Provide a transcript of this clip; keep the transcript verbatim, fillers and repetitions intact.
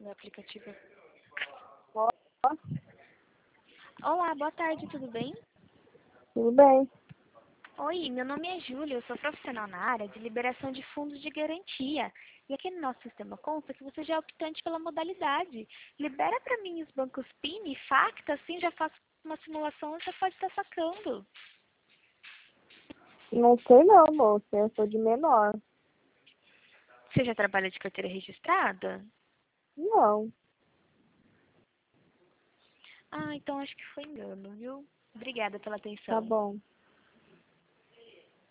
no aplicativo. Ó, Olá, boa tarde, tudo bem? tudo bem. Oi, meu nome é Júlia, eu sou profissional na área de liberação de fundos de garantia. E aqui no nosso sistema consta que você já é optante pela modalidade. Libera para mim os bancos P I N e Facta, assim já faço uma simulação e você pode estar sacando. Não sei não, moça. Eu sou de menor. Você já trabalha de carteira registrada? Não. Ah, então acho que foi engano, viu? Obrigada pela Tá atenção. bom.